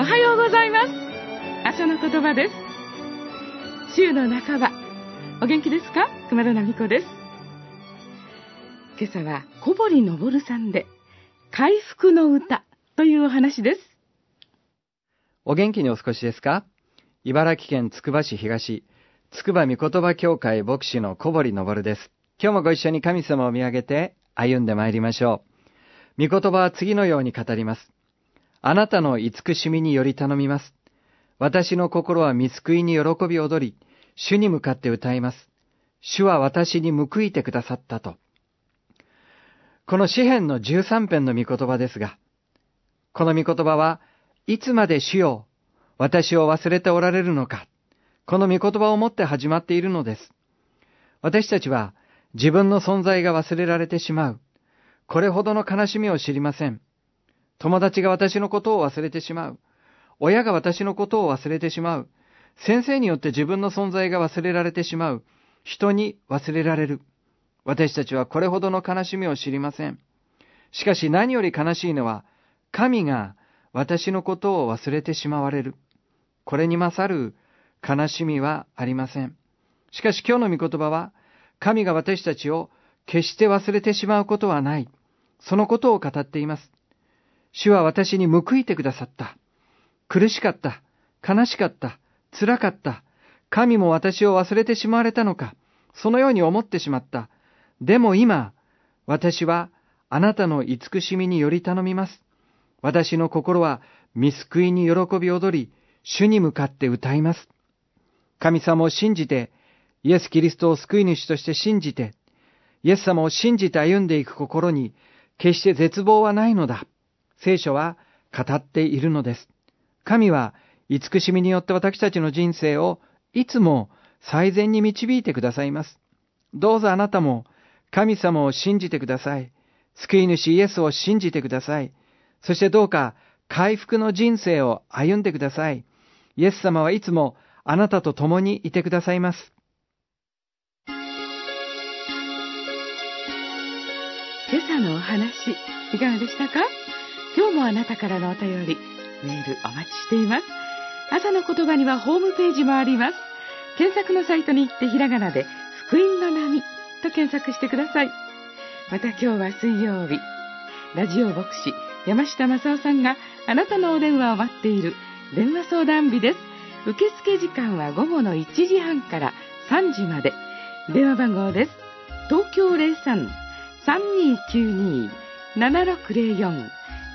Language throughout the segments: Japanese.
はようございます。朝の言葉です。週の半ば、お元気ですか？熊田奈美子です。今朝は小堀昇さんで回復の歌というお話です。 お元気にお過ごしですか？茨城県つくば市東、つくば御言葉教会牧師の小堀昇です。今日もご一緒に神様を見上げて歩んでまいりましょう。御言葉は次のように語ります。あなたの慈しみにより頼みます。私の心は御救いに喜び踊り、主に向かって歌います。主は私に報いてくださったと。この詩編の13編の御言葉ですが、この御言葉はいつまで主よ、私を忘れておられるのか、この御言葉をもって始まっているのです。私たちは自分の存在が忘れられてしまう。これほどの悲しみを知りません。友達が私のことを忘れてしまう。親が私のことを忘れてしまう。先生によって自分の存在が忘れられてしまう。人に忘れられる。私たちはこれほどの悲しみを知りません。しかし何より悲しいのは、神が私のことを忘れてしまわれる。これに勝る悲しみはありません。しかし今日の御言葉は、神が私たちを決して忘れてしまうことはない。そのことを語っています。主は私に報いてくださった。苦しかった。悲しかった。辛かった。神も私を忘れてしまわれたのか。そのように思ってしまった。でも今、私はあなたの慈しみにより頼みます。私の心は御救いに喜び踊り、主に向かって歌います。神様を信じて、イエス・キリストを救い主として信じて、イエス様を信じて歩んでいく心に、決して絶望はないのだ。聖書は語っているのです。神は慈しみによって私たちの人生をいつも最善に導いてくださいます。どうぞあなたも神様を信じてください。救い主イエスを信じてください。そしてどうか回復の人生を歩んでください。イエス様はいつもあなたと共にいてくださいます。 今朝のお話、いかがでしたか？今日もあなたからのお便り、メールお待ちしています。朝の言葉にはホームページもあります。検索のサイトに行ってひらがなで福音の波と検索してください。また今日は水曜日、ラジオ牧師山下正夫さんがあなたのお電話を待っている電話相談日です。受付時間は午後の1時半から3時まで。電話番号です。東京 03-3292-7604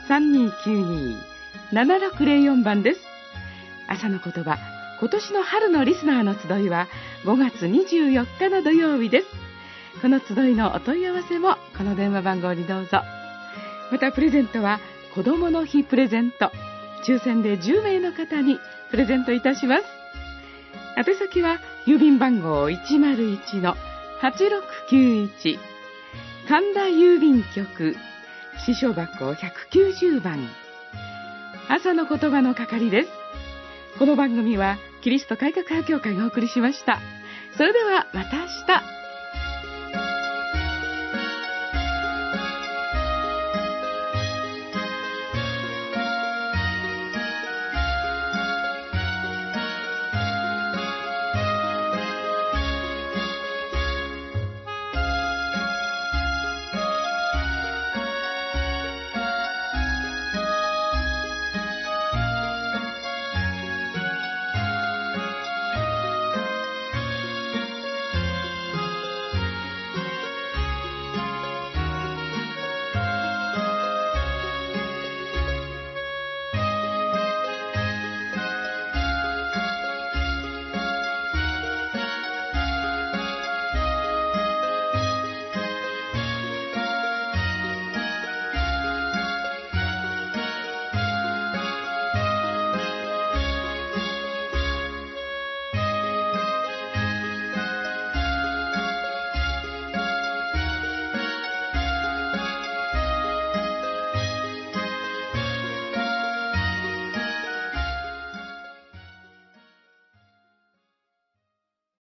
3292-7604 番です。朝の言葉、今年の春のリスナーの集いは5月24日の土曜日です。この集いのお問い合わせもこの電話番号にどうぞ。またプレゼントは子どもの日プレゼント、抽選で10名の方にプレゼントいたします。宛先は郵便番号 101-8691 神田郵便局支所箱190番。朝の言葉の係です。この番組はキリスト改革派教会がお送りしました。それではまた明日。